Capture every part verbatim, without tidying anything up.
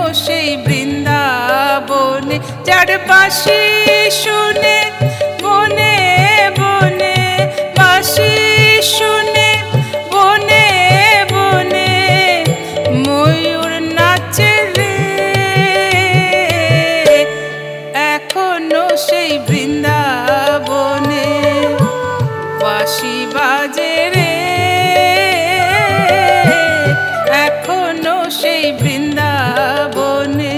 সেই বৃন্দাবনে যার বাঁশি শুনে বনে বনে বাঁশি শুনে বনে বনে ময়ূর নাচে রে, এখনো সেই বৃন্দাবনে বাঁশি বাজে রে, এখনো সেই বৃন্দাবনে।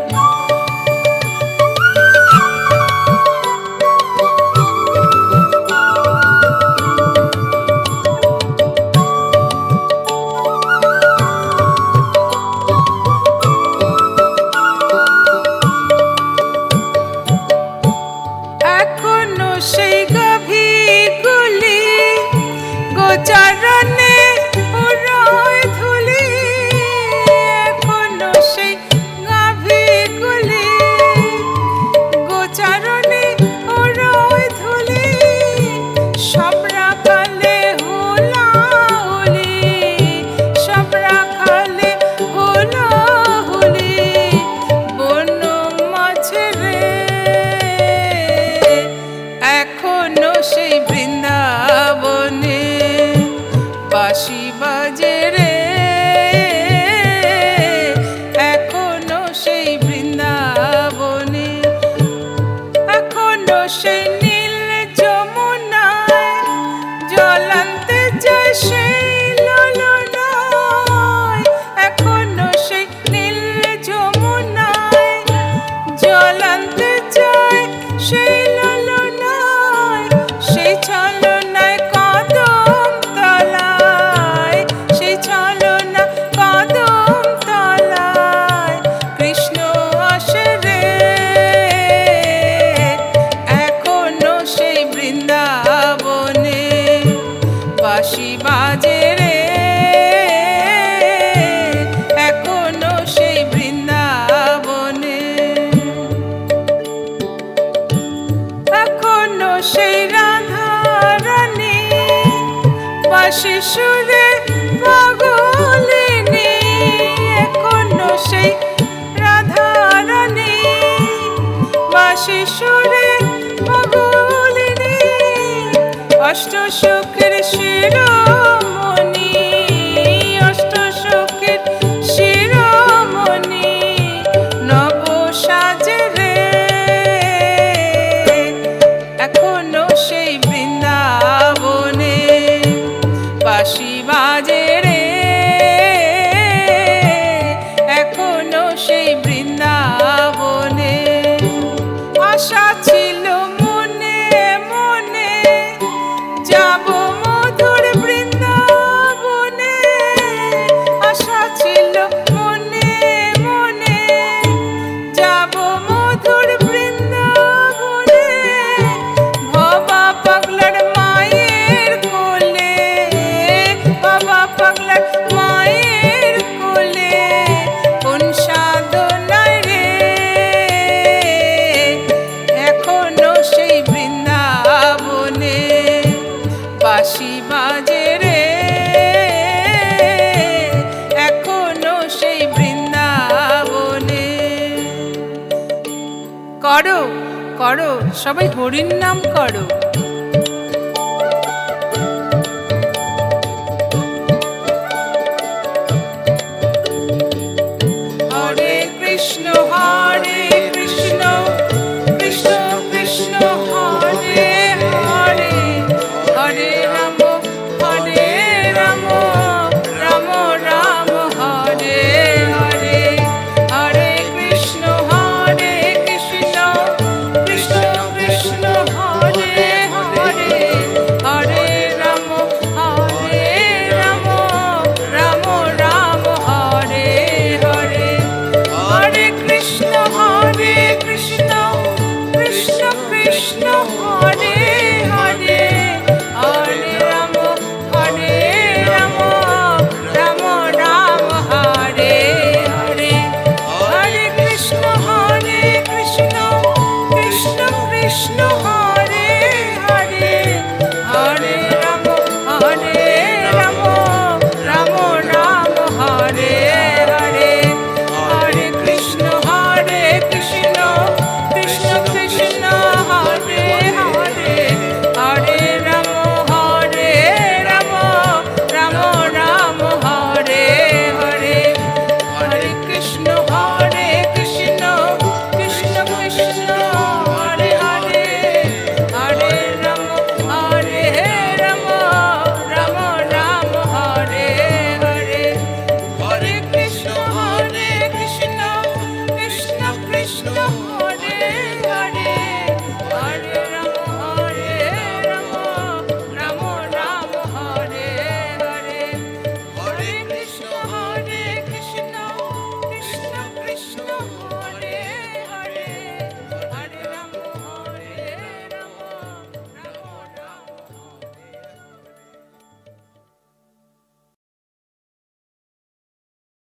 এখনো সেই গাভীগুলি গোচারণে উড়ায় ধুলি, এখনো সেই গাভীগুলি গোচারণে উড়ায় ধুলি, সব রাখালে হুলাহুলি, সব রাখালে হুলাহুলি বন মাঝে রে, এখনো সেই বৃন্দাবনে বাঁশি বাজে রে, এখনো সেই বৃন্দাবনে। এখনো সেই নীল যমুনায় জল আনতে যায় সেই ললনায়, এখনো সেই নীল যমুনায় জল আনতে যায় সেই ললনায়, সেই ছলনায় কদম তলায়, সেই ছলনা কদম তলায় কৃষ্ণ আসে রে, এখনো সেই বৃন্দাবনে বাঁশি বাজে রে, এখনো সেই বৃন্দাবনে। এখনো সেই রাধা রানী বাঁশি সুরে পাগলিনী, এখনো সেই রাধা রানী বাঁশি সুরে পাগলিনী, অষ্ট সুখের শিরোমণি, অষ্ট সুখের শিরোমণি নব সাজে রে, এখনো সেই বৃন্দাবনে বাঁশি বাজে রে, এখনো সেই বৃন্দাবনে। আশা ছিল মনে মনে যাব মধুর বৃন্দাবনে, আশা ছিল মনে মনে যাব মধুর বৃন্দাবনে, বাবা পাগলার মায়ের কোলে, বাবা পাগলার মায়ের কোলে কোন সাধনায় রে, এখনো সেই বৃন্দাবনে বাঁশি বাজে রে, এখনো সেই বৃন্দাবনে। করো করো সবাই হরির নাম করো। হরে কৃষ্ণ